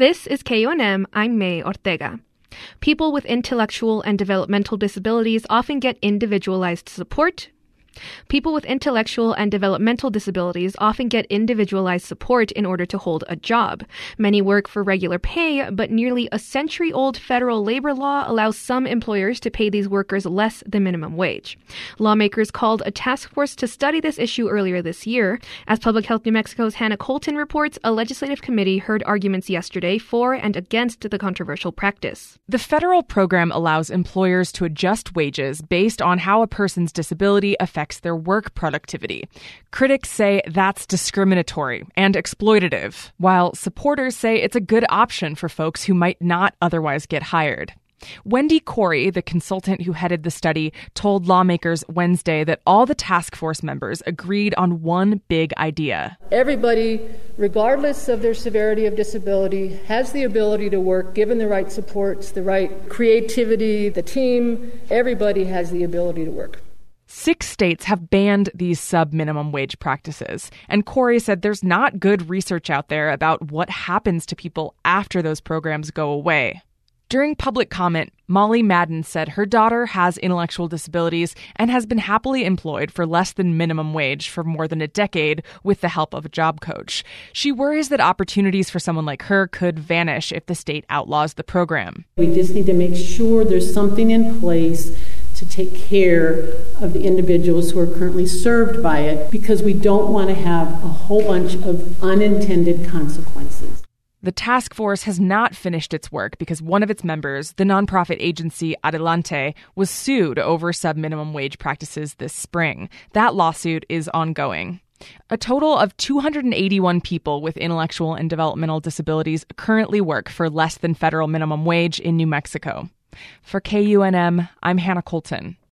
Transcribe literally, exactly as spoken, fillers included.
This is K U N M. I'm May Ortega. People with intellectual and developmental disabilities often get individualized support. People with intellectual and developmental disabilities often get individualized support in order to hold a job. Many work for regular pay, but nearly a century-old federal labor law allows some employers to pay these workers less than minimum wage. Lawmakers called a task force to study this issue earlier this year. As Public Health New Mexico's Hannah Colton reports, a legislative committee heard arguments yesterday for and against the controversial practice. The federal program allows employers to adjust wages based on how a person's disability affects their work productivity. Critics say that's discriminatory and exploitative, while supporters say it's a good option for folks who might not otherwise get hired. Wendy Corey, the consultant who headed the study, told lawmakers Wednesday that all the task force members agreed on one big idea. Everybody, regardless of their severity of disability, has the ability to work given the right supports, the right creativity, the team. Everybody has the ability to work. Six states have banned these sub-minimum wage practices, and Corey said there's not good research out there about what happens to people after those programs go away. During public comment, Molly Madden said her daughter has intellectual disabilities and has been happily employed for less than minimum wage for more than a decade with the help of a job coach. She worries that opportunities for someone like her could vanish if the state outlaws the program. We just need to make sure there's something in place to take care of the individuals who are currently served by it, because we don't want to have a whole bunch of unintended consequences. The task force has not finished its work because one of its members, the nonprofit agency Adelante, was sued over sub-minimum wage practices this spring. That lawsuit is ongoing. A total of two hundred eighty-one people with intellectual and developmental disabilities currently work for less than federal minimum wage in New Mexico. For K U N M, I'm Hannah Colton.